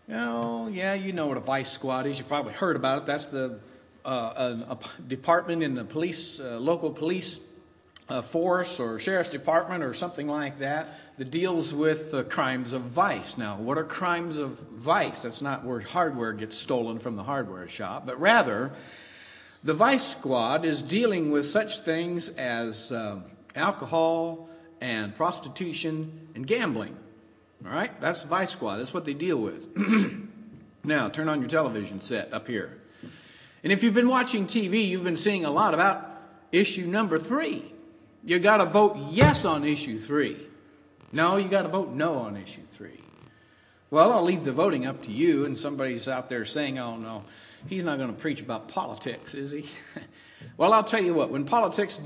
Oh, yeah, you know what a vice squad is. You probably heard about it. That's a department in the police, local police force or sheriff's department or something like that deals with crimes of vice. Now, what are crimes of vice? That's not where hardware gets stolen from the hardware shop, but rather the vice squad is dealing with such things as alcohol and prostitution and gambling. All right? That's the vice squad. That's what they deal with. Now, turn on your television set up here. And if you've been watching TV, you've been seeing a lot about issue number 3. You got to vote yes on issue 3. No, you got to vote no on issue 3. Well, I'll leave the voting up to you. And somebody's out there saying, oh, no, he's not going to preach about politics, is he? Well, I'll tell you what, when politics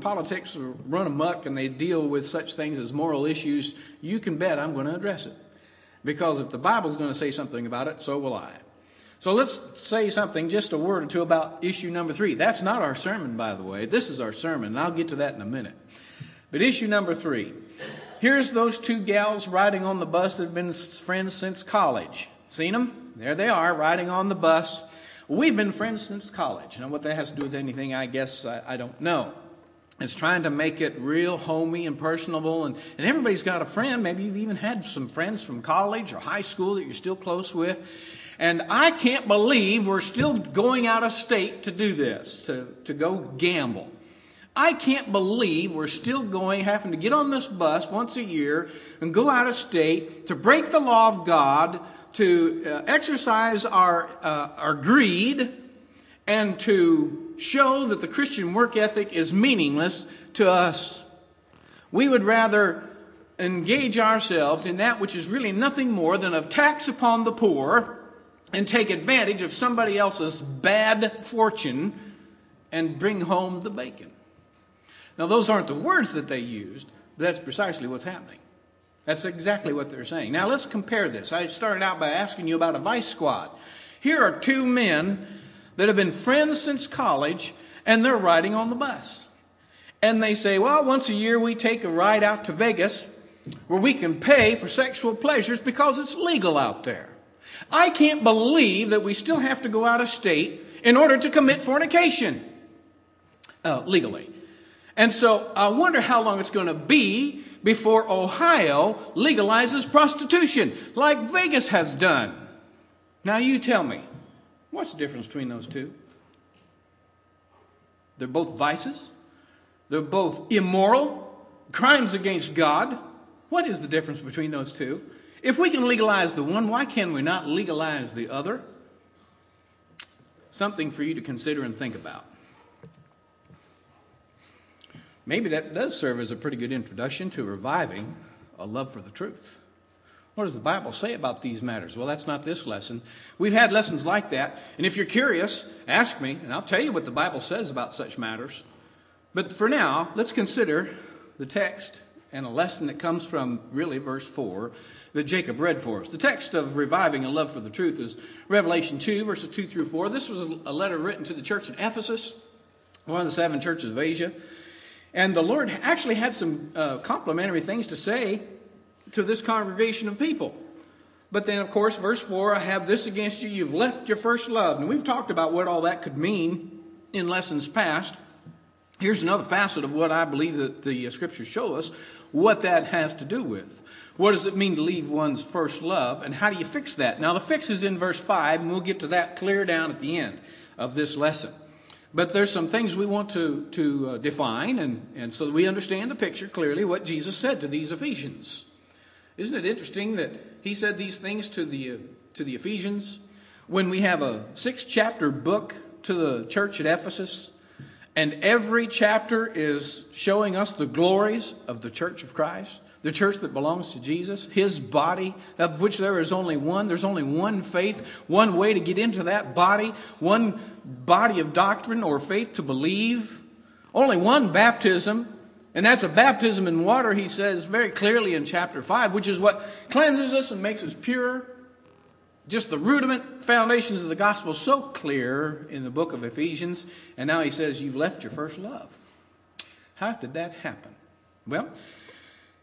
run amok and they deal with such things as moral issues, you can bet I'm going to address it. Because if the Bible's going to say something about it, so will I. So let's say something, just a word or two about issue number 3. That's not our sermon, by the way. This is our sermon, and I'll get to that in a minute. But issue number 3. Here's those 2 gals riding on the bus that have been friends since college. Seen them? There they are, riding on the bus. We've been friends since college. Now, what that has to do with anything, I guess, I don't know. It's trying to make it real homey and personable. And everybody's got a friend. Maybe you've even had some friends from college or high school that you're still close with. And I can't believe we're still going out of state to do this, to go gamble. I can't believe we're still having to get on this bus once a year and go out of state to break the law of God, to exercise our greed, and to show that the Christian work ethic is meaningless to us. We would rather engage ourselves in that which is really nothing more than a tax upon the poor and take advantage of somebody else's bad fortune and bring home the bacon. Now, those aren't the words that they used, but that's precisely what's happening. That's exactly what they're saying. Now, let's compare this. I started out by asking you about a vice squad. Here are 2 men that have been friends since college, and they're riding on the bus. And they say, well, once a year we take a ride out to Vegas where we can pay for sexual pleasures because it's legal out there. I can't believe that we still have to go out of state in order to commit fornication legally. And so I wonder how long it's going to be before Ohio legalizes prostitution like Vegas has done. Now you tell me, what's the difference between those 2? They're both vices. They're both immoral, crimes against God. What is the difference between those 2? If we can legalize the one, why can we not legalize the other? Something for you to consider and think about. Maybe that does serve as a pretty good introduction to reviving a love for the truth. What does the Bible say about these matters? Well, that's not this lesson. We've had lessons like that. And if you're curious, ask me, and I'll tell you what the Bible says about such matters. But for now, let's consider the text and a lesson that comes from, really, verse 4 that Jacob read for us. The text of reviving a love for the truth is Revelation 2, verses 2 through 4. This was a letter written to the church in Ephesus, one of the 7 churches of Asia. And the Lord actually had some complimentary things to say to this congregation of people. But then, of course, verse 4, I have this against you, you've left your first love. And we've talked about what all that could mean in lessons past. Here's another facet of what I believe that the Scriptures show us, what that has to do with. What does it mean to leave one's first love, and how do you fix that? Now, the fix is in verse 5, and we'll get to that clear down at the end of this lesson. But there's some things we want to define, and so that we understand the picture clearly, what Jesus said to these Ephesians. Isn't it interesting that he said these things to the Ephesians when we have a 6-chapter book to the church at Ephesus, and every chapter is showing us the glories of the church of Christ, the church that belongs to Jesus, his body, of which there is only one. There's only one faith, one way to get into that body, one body of doctrine or faith to believe, only one baptism, and that's a baptism in water, he says very clearly in chapter 5, which is what cleanses us and makes us pure. Just the rudiment foundations of the gospel so clear in the book of Ephesians, and now he says you've left your first love. How did that happen? Well,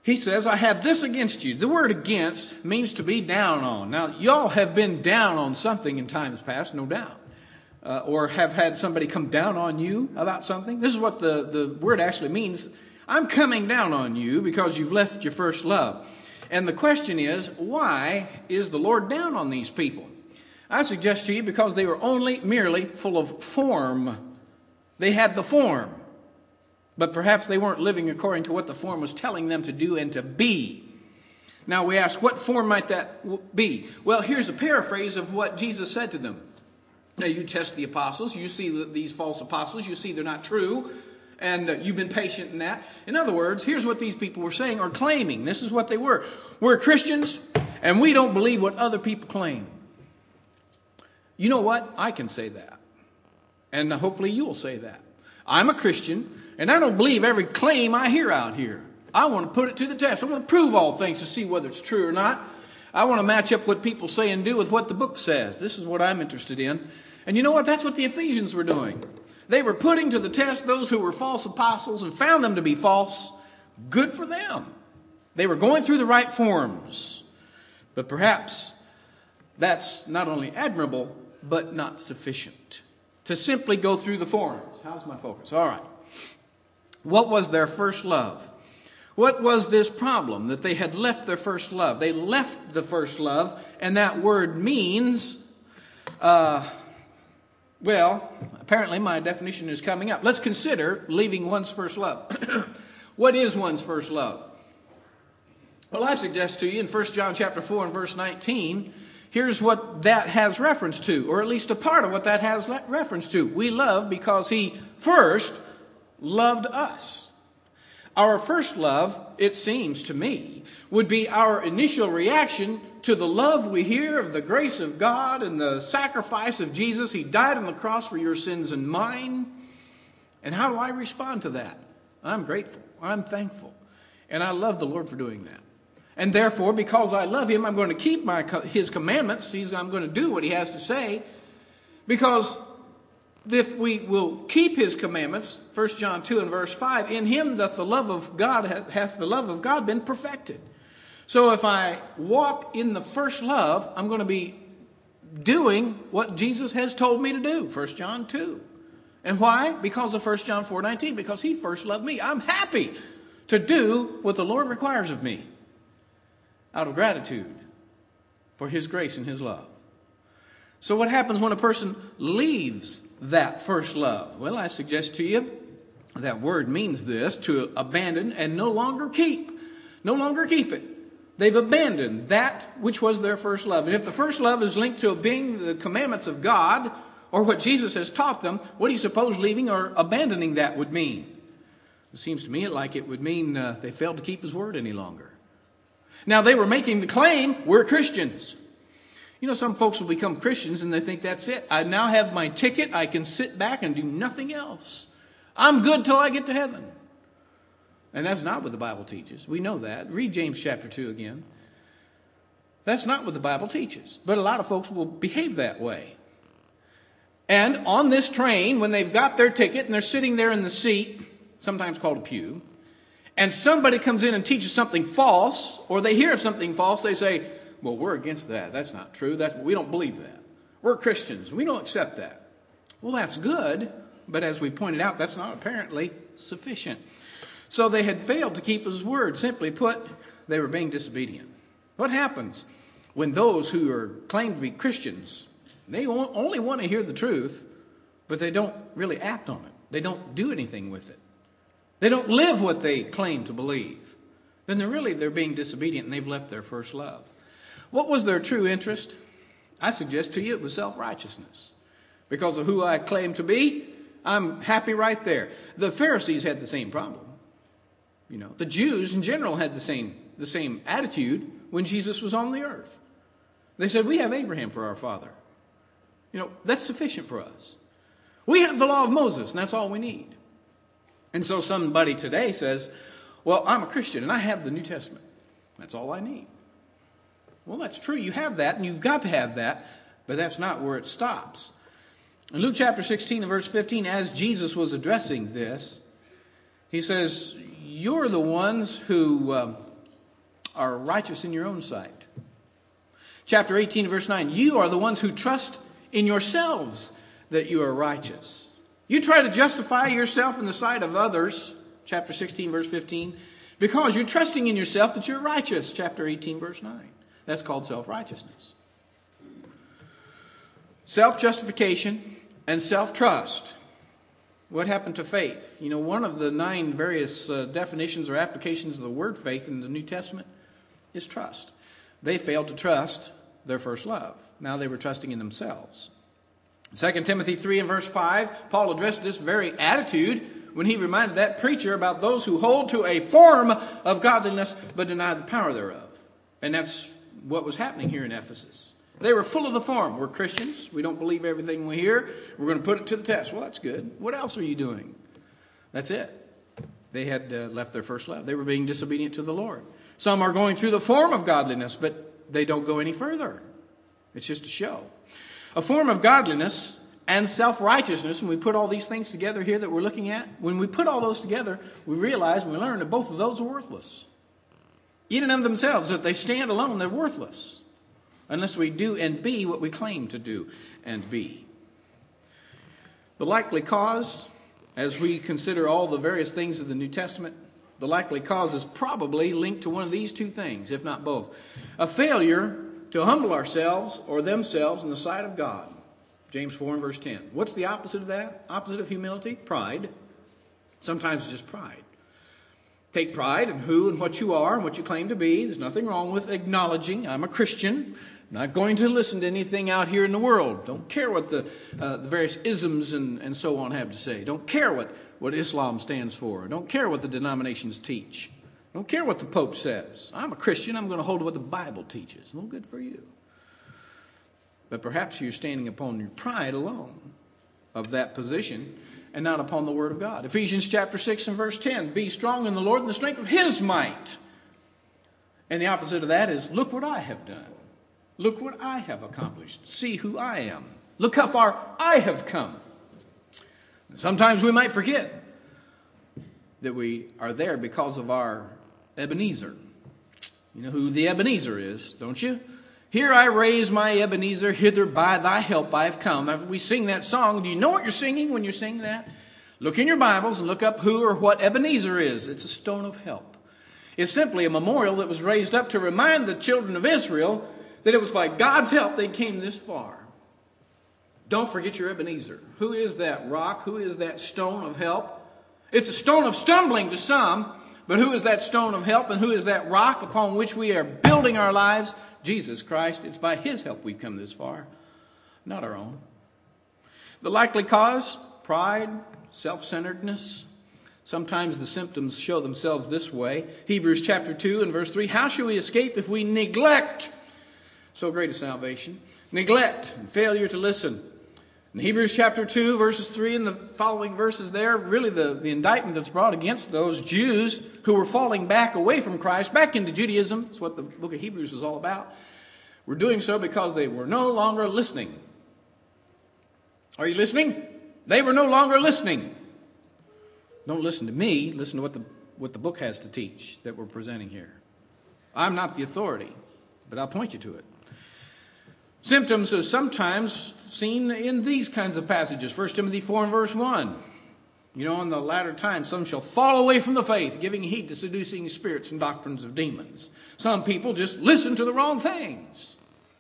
He says, I have this against you. The word against means to be down on. Now, y'all have been down on something in times past, no doubt. Or have had somebody come down on you about something. This is what the word actually means. I'm coming down on you because you've left your first love. And the question is, why is the Lord down on these people? I suggest to you because they were only merely full of form. They had the form. But perhaps they weren't living according to what the form was telling them to do and to be. Now we ask, what form might that be? Well, here's a paraphrase of what Jesus said to them. Now you test the apostles. You see these false apostles. You see they're not true. And you've been patient in that. In other words, here's what these people were saying or claiming. This is what they were. We're Christians and we don't believe what other people claim. You know what? I can say that. And hopefully you'll say that. I'm a Christian and I don't believe every claim I hear out here. I want to put it to the test. I want to prove all things to see whether it's true or not. I want to match up what people say and do with what the book says. This is what I'm interested in. And you know what? That's what the Ephesians were doing. They were putting to the test those who were false apostles and found them to be false. Good for them. They were going through the right forms. But perhaps that's not only admirable, but not sufficient. To simply go through the forms. How's my focus? All right. What was their first love? What was this problem that they had left their first love? They left the first love, and that word means, apparently my definition is coming up. Let's consider leaving one's first love. What is one's first love? Well, I suggest to you in 1 John chapter 4 and verse 19, here's what that has reference to, or at least a part of what that has reference to. We love because He first loved us. Our first love, it seems to me, would be our initial reaction to the love we hear of the grace of God and the sacrifice of Jesus. He died on the cross for your sins and mine. And how do I respond to that? I'm grateful. I'm thankful. And I love the Lord for doing that. And therefore, because I love Him, I'm going to keep His commandments. I'm going to do what He has to say. Because if we will keep His commandments, 1 John 2 and verse 5, in Him hath the love of God been perfected. So if I walk in the first love, I'm going to be doing what Jesus has told me to do, 1 John 2. And why? Because of 1 John 4:19, because He first loved me. I'm happy to do what the Lord requires of me out of gratitude for His grace and His love. So what happens when a person leaves that first love? Well, I suggest to you that word means this, to abandon and no longer keep. No longer keep it. They've abandoned that which was their first love. And if the first love is linked to obeying the commandments of God or what Jesus has taught them, what do you suppose leaving or abandoning that would mean? It seems to me like it would mean they failed to keep His word any longer. Now, they were making the claim, we're Christians. You know, some folks will become Christians and they think that's it. I now have my ticket. I can sit back and do nothing else. I'm good till I get to heaven. And that's not what the Bible teaches. We know that. Read James chapter 2 again. That's not what the Bible teaches. But a lot of folks will behave that way. And on this train, when they've got their ticket and they're sitting there in the seat, sometimes called a pew, and somebody comes in and teaches something false, or they hear something false, they say, well, we're against that. That's not true. We don't believe that. We're Christians. We don't accept that. Well, that's good, but as we pointed out, that's not apparently sufficient. So they had failed to keep His word. Simply put, they were being disobedient. What happens when those who are claimed to be Christians, they only want to hear the truth, but they don't really act on it. They don't do anything with it. They don't live what they claim to believe. Then they're being disobedient and they've left their first love. What was their true interest? I suggest to you it was self-righteousness. Because of who I claim to be, I'm happy right there. The Pharisees had the same problem. You know, the Jews in general had the same attitude when Jesus was on the earth. They said, we have Abraham for our father. You know, that's sufficient for us. We have the law of Moses, and that's all we need. And so somebody today says, well, I'm a Christian, and I have the New Testament. That's all I need. Well, that's true. You have that, and you've got to have that, but that's not where it stops. In Luke chapter 16 and verse 15, as Jesus was addressing this, He says, you're the ones who are righteous in your own sight. Chapter 18, verse 9, you are the ones who trust in yourselves that you are righteous. You try to justify yourself in the sight of others, chapter 16, verse 15, because you're trusting in yourself that you're righteous, chapter 18, verse 9. That's called self-righteousness. Self-justification and self-trust. What happened to faith? You know, one of the 9 various definitions or applications of the word faith in the New Testament is trust. They failed to trust their first love. Now they were trusting in themselves. 2 Timothy 3 and verse 5, Paul addressed this very attitude when he reminded that preacher about those who hold to a form of godliness but deny the power thereof. And that's what was happening here in Ephesus. They were full of the form. We're Christians. We don't believe everything we hear. We're going to put it to the test. Well, that's good. What else are you doing? That's it. They had left their first love. They were being disobedient to the Lord. Some are going through the form of godliness, but they don't go any further. It's just a show. A form of godliness and self-righteousness, when we put all these things together here that we're looking at, when we put all those together, we realize and we learn that both of those are worthless. In and of themselves, if they stand alone, they're worthless. Unless we do and be what we claim to do and be. The likely cause, as we consider all the various things of the New Testament, the likely cause is probably linked to one of these 2 things, if not both. A failure to humble ourselves or themselves in the sight of God. James 4 and verse 10. What's the opposite of that? Opposite of humility? Pride. Sometimes it's just pride. Take pride in who and what you are and what you claim to be. There's nothing wrong with acknowledging I'm a Christian. I'm not going to listen to anything out here in the world. Don't care what the various isms and so on have to say. Don't care what Islam stands for. Don't care what the denominations teach. Don't care what the Pope says. I'm a Christian. I'm going to hold to what the Bible teaches. Well, good for you. But perhaps you're standing upon your pride alone of that position and not upon the Word of God. Ephesians chapter 6 and verse 10. Be strong in the Lord and the strength of His might. And the opposite of that is, look what I have done. Look what I have accomplished. See who I am. Look how far I have come. And sometimes we might forget that we are there because of our Ebenezer. You know who the Ebenezer is, don't you? Here I raise my Ebenezer, hither by thy help I have come. After we sing that song, do you know what you're singing when you're singing that? Look in your Bibles and look up who or what Ebenezer is. It's a stone of help. It's simply a memorial that was raised up to remind the children of Israel that it was by God's help they came this far. Don't forget your Ebenezer. Who is that rock? Who is that stone of help? It's a stone of stumbling to some, but who is that stone of help and who is that rock upon which we are building our lives? Jesus Christ. It's by His help we've come this far, not our own. The likely cause, pride, self-centeredness. Sometimes the symptoms show themselves this way. Hebrews chapter 2 and verse 3. How shall we escape if we neglect so great a salvation? Neglect and failure to listen. In Hebrews chapter 2, verses 3 and the following verses there, really the indictment that's brought against those Jews who were falling back away from Christ, back into Judaism, that's what the book of Hebrews is all about, were doing so because they were no longer listening. Are you listening? They were no longer listening. Don't listen to me. Listen to what the book has to teach that we're presenting here. I'm not the authority, but I'll point you to it. Symptoms are sometimes seen in these kinds of passages. 1 Timothy 4 and verse 1. You know, in the latter times, some shall fall away from the faith, giving heed to seducing spirits and doctrines of demons. Some people just listen to the wrong things.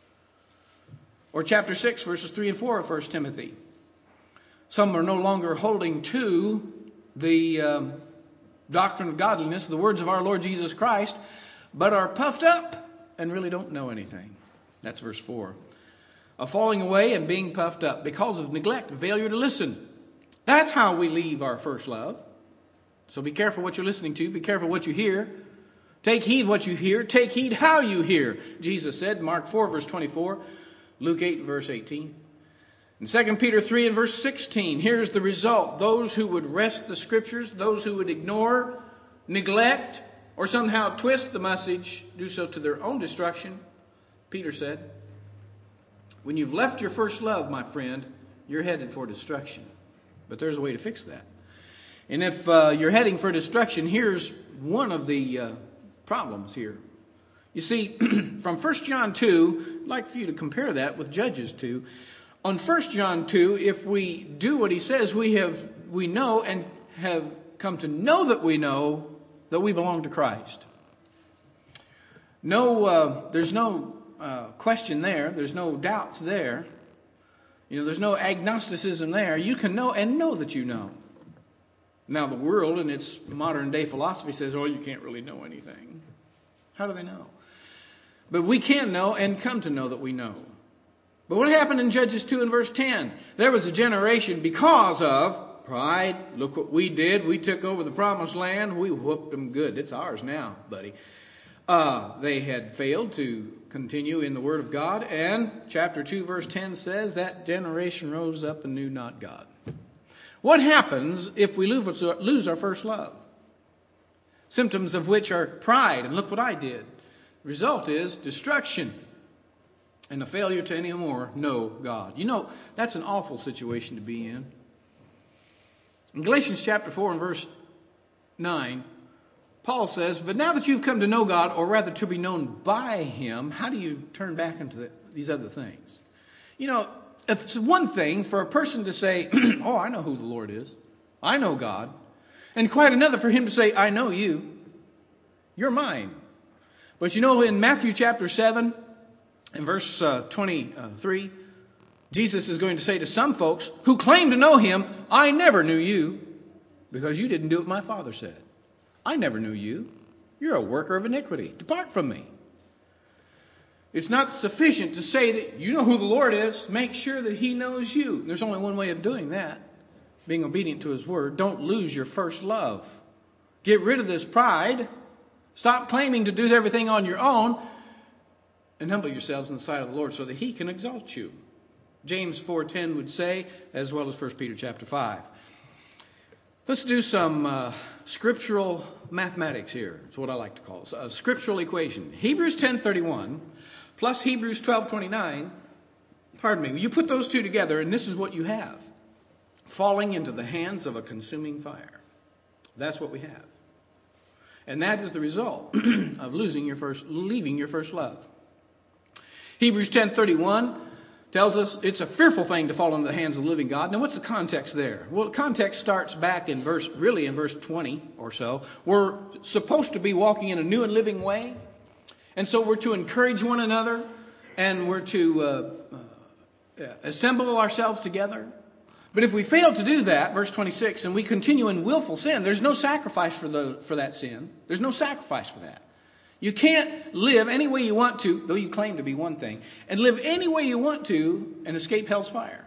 Or chapter 6, verses 3 and 4 of 1 Timothy. Some are no longer holding to the doctrine of godliness, the words of our Lord Jesus Christ, but are puffed up and really don't know anything. That's verse 4. A falling away and being puffed up because of neglect, failure to listen. That's how we leave our first love. So be careful what you're listening to. Be careful what you hear. Take heed what you hear. Take heed how you hear. Jesus said, Mark 4, verse 24, Luke 8, verse 18. In 2 Peter 3 and verse 16, here's the result. Those who would wrest the Scriptures, those who would ignore, neglect, or somehow twist the message, do so to their own destruction. Peter said, when you've left your first love, my friend, you're headed for destruction. But there's a way to fix that. And if you're heading for destruction, here's one of the problems here. You see, from 1 John 2, I'd like for you to compare that with Judges 2. On 1 John 2, if we do what he says, we know and have come to know that we belong to Christ. No, there's no question there. There's no doubts there. There's no agnosticism there. You can know and know that you know. Now, the world in its modern day philosophy says, oh, you can't really know anything. How do they know? But we can know and come to know that we know. But what happened in Judges 2 and verse 10? There was a generation because of pride. Look what we did. We took over the promised land. We whooped them good. It's ours now, buddy. They had failed to continue in the Word of God. And chapter 2 verse 10 says that generation rose up and knew not God. What happens if we lose our first love? Symptoms of which are pride. And look what I did. The result is destruction and a failure to any more know God. That's an awful situation to be in. In Galatians chapter 4 and verse 9, Paul says, but now that you've come to know God, or rather to be known by Him, how do you turn back into these other things? If it's one thing for a person to say, oh, I know who the Lord is. I know God. And quite another for him to say, I know you. You're mine. But in Matthew chapter 7 and verse 23, Jesus is going to say to some folks who claim to know Him, I never knew you because you didn't do what my Father said. I never knew you. You're a worker of iniquity. Depart from me. It's not sufficient to say that you know who the Lord is. Make sure that He knows you. There's only one way of doing that, being obedient to His word. Don't lose your first love. Get rid of this pride. Stop claiming to do everything on your own and humble yourselves in the sight of the Lord so that He can exalt you. James 4:10 would say, as well as 1 Peter chapter 5. Let's do some scriptural mathematics here. It's what I like to call it. A scriptural equation. Hebrews 10:31 plus Hebrews 12:29. You put those two together and this is what you have. Falling into the hands of a consuming fire. That's what we have. And that is the result of leaving your first love. Hebrews 10:31 tells us it's a fearful thing to fall into the hands of the living God. Now, what's the context there? Well, the context starts back in verse 20 or so. We're supposed to be walking in a new and living way. And so we're to encourage one another and we're to assemble ourselves together. But if we fail to do that, verse 26, and we continue in willful sin, there's no sacrifice for that sin. There's no sacrifice for that. You can't live any way you want to, though you claim to be one thing, and live any way you want to and escape hell's fire.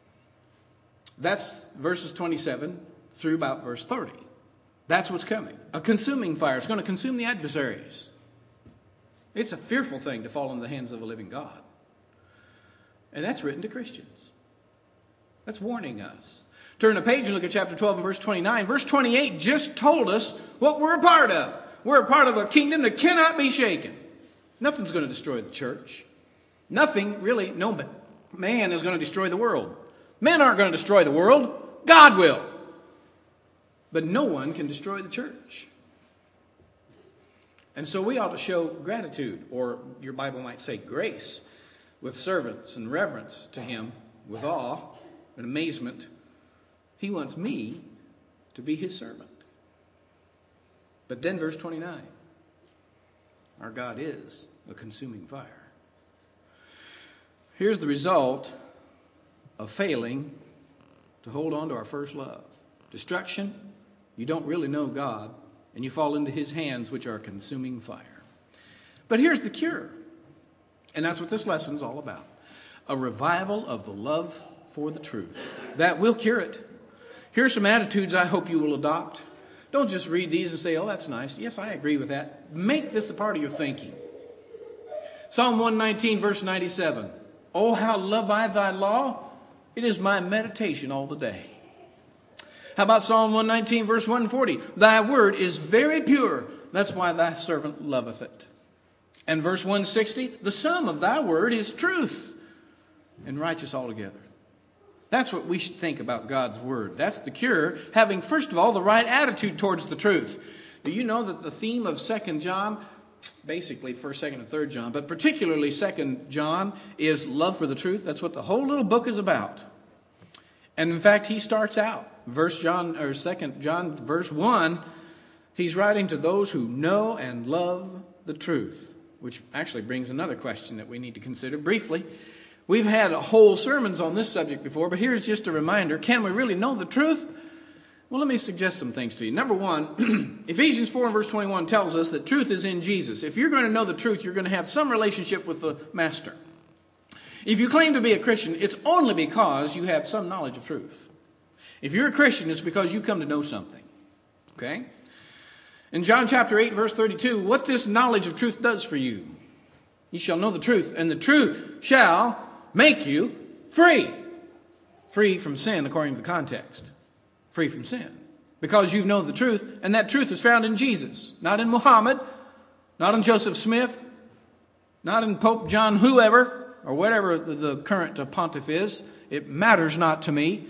That's verses 27 through about verse 30. That's what's coming. A consuming fire. It's going to consume the adversaries. It's a fearful thing to fall into the hands of a living God. And that's written to Christians. That's warning us. Turn the page and look at chapter 12 and verse 29. Verse 28 just told us what we're a part of. We're a part of a kingdom that cannot be shaken. Nothing's going to destroy the church. Nothing, really, no man is going to destroy the world. Men aren't going to destroy the world. God will. But no one can destroy the church. And so we ought to show gratitude, or your Bible might say grace, with servants and reverence to Him, with awe and amazement. He wants me to be His servant. But then verse 29, our God is a consuming fire. Here's the result of failing to hold on to our first love. Destruction, you don't really know God, and you fall into His hands, which are a consuming fire. But here's the cure, and that's what this lesson's all about. A revival of the love for the truth. That will cure it. Here's some attitudes I hope you will adopt. Don't just read these and say, oh, that's nice. Yes, I agree with that. Make this a part of your thinking. Psalm 119, verse 97. Oh, how love I thy law. It is my meditation all the day. How about Psalm 119, verse 140? Thy word is very pure. That's why thy servant loveth it. And verse 160, the sum of thy word is truth and righteous altogether. That's what we should think about God's word. That's the cure, having, first of all, the right attitude towards the truth. Do you know that the theme of 2 John basically 1st, 2nd, and 3rd John, but particularly 2nd John is love for the truth. That's what the whole little book is about. And in fact, he starts out, 2nd John, verse 1, he's writing to those who know and love the truth, which actually brings another question that we need to consider briefly. We've had whole sermons on this subject before, but here's just a reminder. Can we really know the truth? Well, let me suggest some things to you. Number one, Ephesians 4 and verse 21 tells us that truth is in Jesus. If you're going to know the truth, you're going to have some relationship with the Master. If you claim to be a Christian, it's only because you have some knowledge of truth. If you're a Christian, it's because you come to know something. Okay? In John chapter 8, verse 32, what this knowledge of truth does for you. You shall know the truth, and the truth shall make you free. Free from sin, according to the context. Free from sin. Because you've known the truth, and that truth is found in Jesus. Not in Muhammad, not in Joseph Smith, not in Pope John whoever, or whatever the current pontiff is. It matters not to me.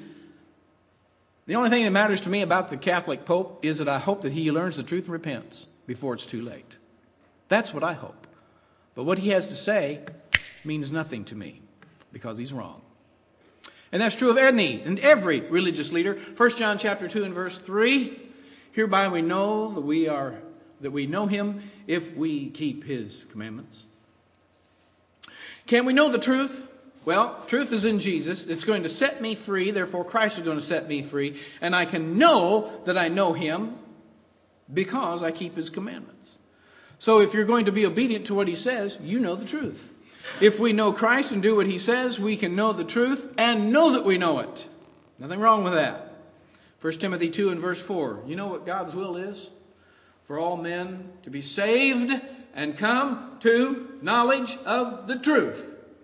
The only thing that matters to me about the Catholic Pope is that I hope that he learns the truth and repents before it's too late. That's what I hope. But what he has to say means nothing to me because he's wrong. And that's true of any and every religious leader. 1 John chapter 2 and verse 3, hereby we know that we know him if we keep his commandments. Can we know the truth? Well, truth is in Jesus. It's going to set me free. Therefore, Christ is going to set me free. And I can know that I know him because I keep his commandments. So if you're going to be obedient to what he says, you know the truth. If we know Christ and do what he says, we can know the truth and know that we know it. Nothing wrong with that. 1 Timothy 2 and verse 4. You know what God's will is? For all men to be saved and come to knowledge of the truth.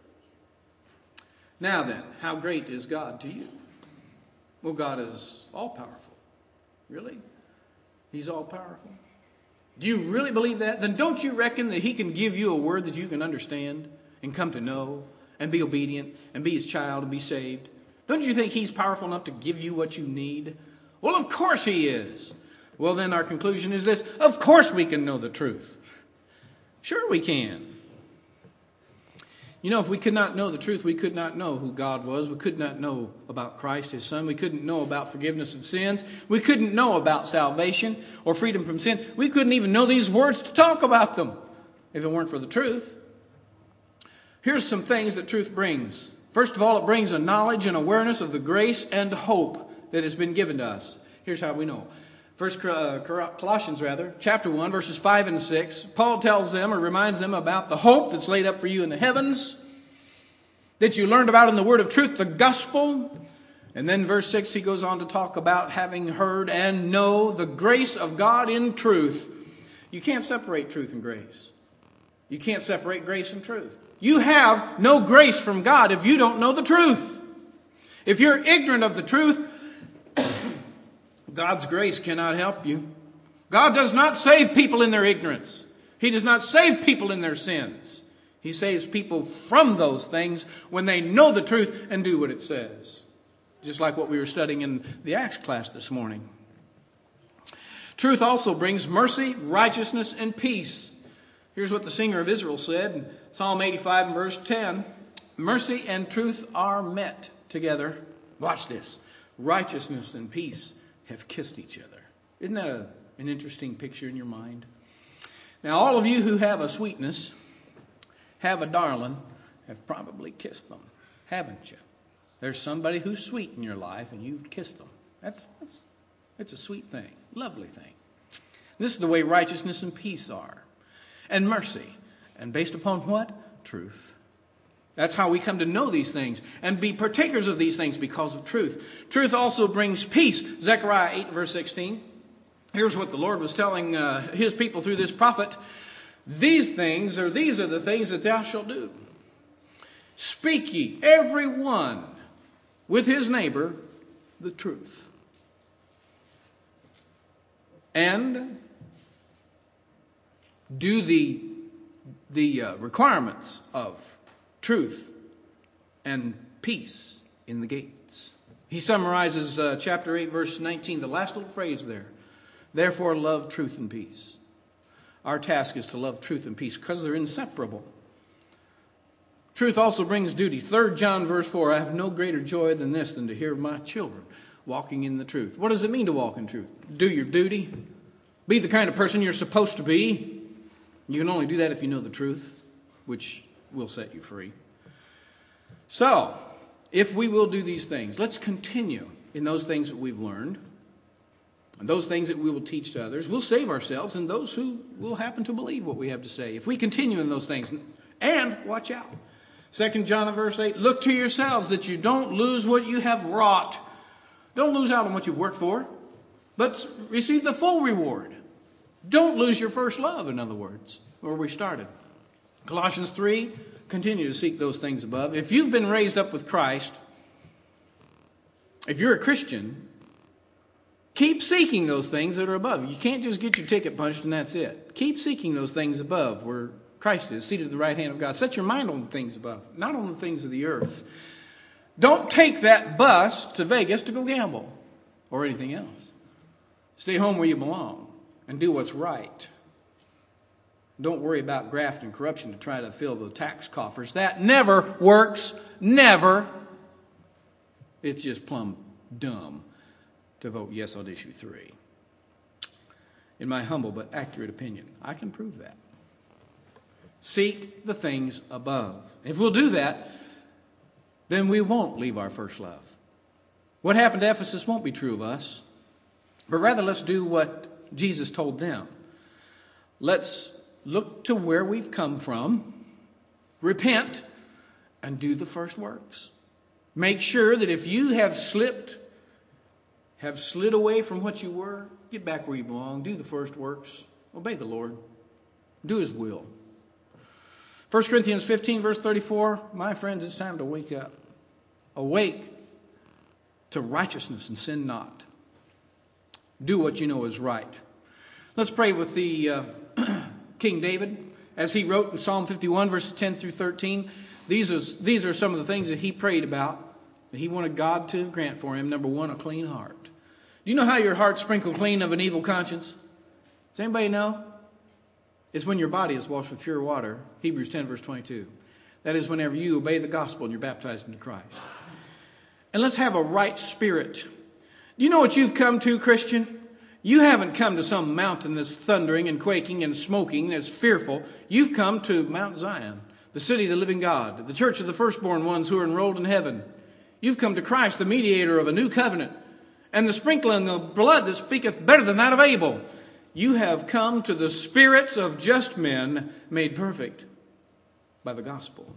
Now then, how great is God to you? Well, God is all-powerful. Really? He's all-powerful. Do you really believe that? Then don't you reckon that he can give you a word that you can understand and come to know and be obedient and be his child and be saved? Don't you think he's powerful enough to give you what you need? Well, of course he is. Well, then our conclusion is this. Of course we can know the truth. Sure we can. You know, if we could not know the truth, we could not know who God was. We could not know about Christ, his Son. We couldn't know about forgiveness of sins. We couldn't know about salvation or freedom from sin. We couldn't even know these words to talk about them if it weren't for the truth. Here's some things that truth brings. First of all, it brings a knowledge and awareness of the grace and hope that has been given to us. Here's how we know. Colossians chapter 1, verses 5 and 6. Paul tells them or reminds them about the hope that's laid up for you in the heavens, that you learned about in the word of truth, the gospel. And then verse 6, he goes on to talk about having heard and know the grace of God in truth. You can't separate truth and grace. You can't separate grace and truth. You have no grace from God if you don't know the truth. If you're ignorant of the truth, God's grace cannot help you. God does not save people in their ignorance. He does not save people in their sins. He saves people from those things when they know the truth and do what it says. Just like what we were studying in the Acts class this morning. Truth also brings mercy, righteousness, and peace. Here's what the singer of Israel said in Psalm 85 and verse 10. Mercy and truth are met together. Watch this. Righteousness and peace have kissed each other. Isn't that an interesting picture in your mind? Now, all of you who have a sweetness, have a darling, have probably kissed them, haven't you? There's somebody who's sweet in your life and you've kissed them. It's a sweet thing, lovely thing. This is the way righteousness and peace are. And mercy. And based upon what? Truth. That's how we come to know these things and be partakers of these things because of truth. Truth also brings peace. Zechariah 8 verse 16. Here's what the Lord was telling his people through this prophet. These are the things that thou shalt do. Speak ye every one with his neighbor the truth. And do the requirements of truth and peace in the gates. He summarizes chapter 8, verse 19, the last little phrase there. Therefore, love, truth, and peace. Our task is to love truth and peace because they're inseparable. Truth also brings duty. 3 John verse 4, I have no greater joy than this, than to hear of my children walking in the truth. What does it mean to walk in truth? Do your duty. Be the kind of person you're supposed to be. You can only do that if you know the truth, which will set you free. So, if we will do these things, let's continue in those things that we've learned, and those things that we will teach to others. We'll save ourselves and those who will happen to believe what we have to say. If we continue in those things, and watch out. 2 John verse 8, look to yourselves that you don't lose what you have wrought. Don't lose out on what you've worked for, but receive the full reward. Don't lose your first love, in other words, where we started. Colossians 3, continue to seek those things above. If you've been raised up with Christ, if you're a Christian, keep seeking those things that are above. You can't just get your ticket punched and that's it. Keep seeking those things above where Christ is, seated at the right hand of God. Set your mind on the things above, not on the things of the earth. Don't take that bus to Vegas to go gamble or anything else. Stay home where you belong and do what's right. Don't worry about graft and corruption to try to fill the tax coffers. That never works. Never. It's just plumb dumb to vote yes on issue 3. In my humble but accurate opinion, I can prove that. Seek the things above. If we'll do that, then we won't leave our first love. What happened to Ephesus won't be true of us, but rather let's do what Jesus told them. Let's look to where we've come from, repent, and do the first works. Make sure that if you have slid away from what you were, get back where you belong, do the first works, obey the Lord, do His will. 1 Corinthians 15, verse 34, my friends, it's time to wake up. Awake to righteousness and sin not. Do what you know is right. Let's pray with the King David, as he wrote in Psalm 51, verses 10 through 13. These are some of the things that he prayed about, that he wanted God to grant for him. Number 1, a clean heart. Do you know how your heart's sprinkled clean of an evil conscience? Does anybody know? It's when your body is washed with pure water. Hebrews 10, verse 22. That is whenever you obey the gospel and you're baptized into Christ. And let's have a right spirit. Do you know what you've come to, Christian? You haven't come to some mountain that's thundering and quaking and smoking, that's fearful. You've come to Mount Zion, the city of the living God, the church of the firstborn ones who are enrolled in heaven. You've come to Christ, the mediator of a new covenant, and the sprinkling of blood that speaketh better than that of Abel. You have come to the spirits of just men made perfect by the gospel.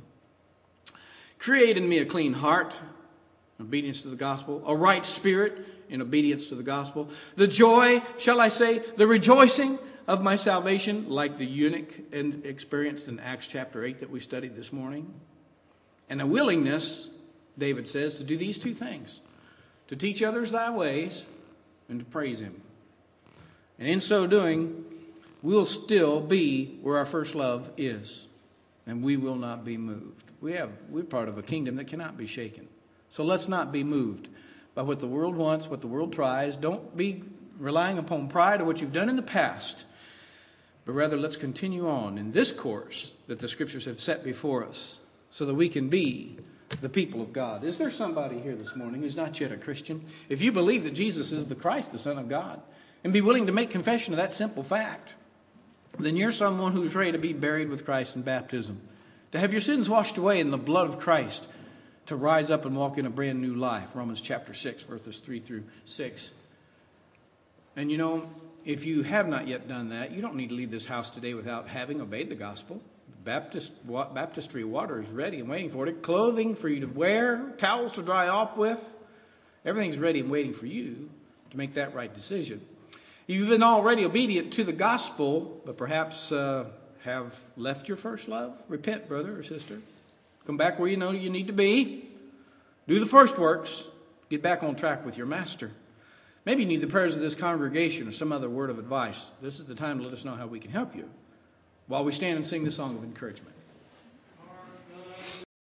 Create in me a clean heart, obedience to the gospel, a right spirit in obedience to the gospel, the joy, shall I say, the rejoicing of my salvation, like the eunuch experienced in Acts chapter 8 that we studied this morning, and a willingness, David says, to do these 2 things, to teach others thy ways and to praise him. And in so doing, we'll still be where our first love is. And we will not be moved. We're part of a kingdom that cannot be shaken. So let's not be moved by what the world wants, what the world tries. Don't be relying upon pride or what you've done in the past. But rather, let's continue on in this course that the Scriptures have set before us so that we can be the people of God. Is there somebody here this morning who's not yet a Christian? If you believe that Jesus is the Christ, the Son of God, and be willing to make confession of that simple fact, then you're someone who's ready to be buried with Christ in baptism, to have your sins washed away in the blood of Christ, to rise up and walk in a brand new life. Romans chapter 6, verses 3 through 6. And you know, if you have not yet done that, you don't need to leave this house today without having obeyed the gospel. Baptistry water is ready and waiting for it. Clothing for you to wear, towels to dry off with. Everything's ready and waiting for you to make that right decision. You've been already obedient to the gospel, but perhaps have left your first love. Repent, brother or sister. Come back where you know you need to be. Do the first works. Get back on track with your master. Maybe you need the prayers of this congregation or some other word of advice. This is the time to let us know how we can help you while we stand and sing the song of encouragement.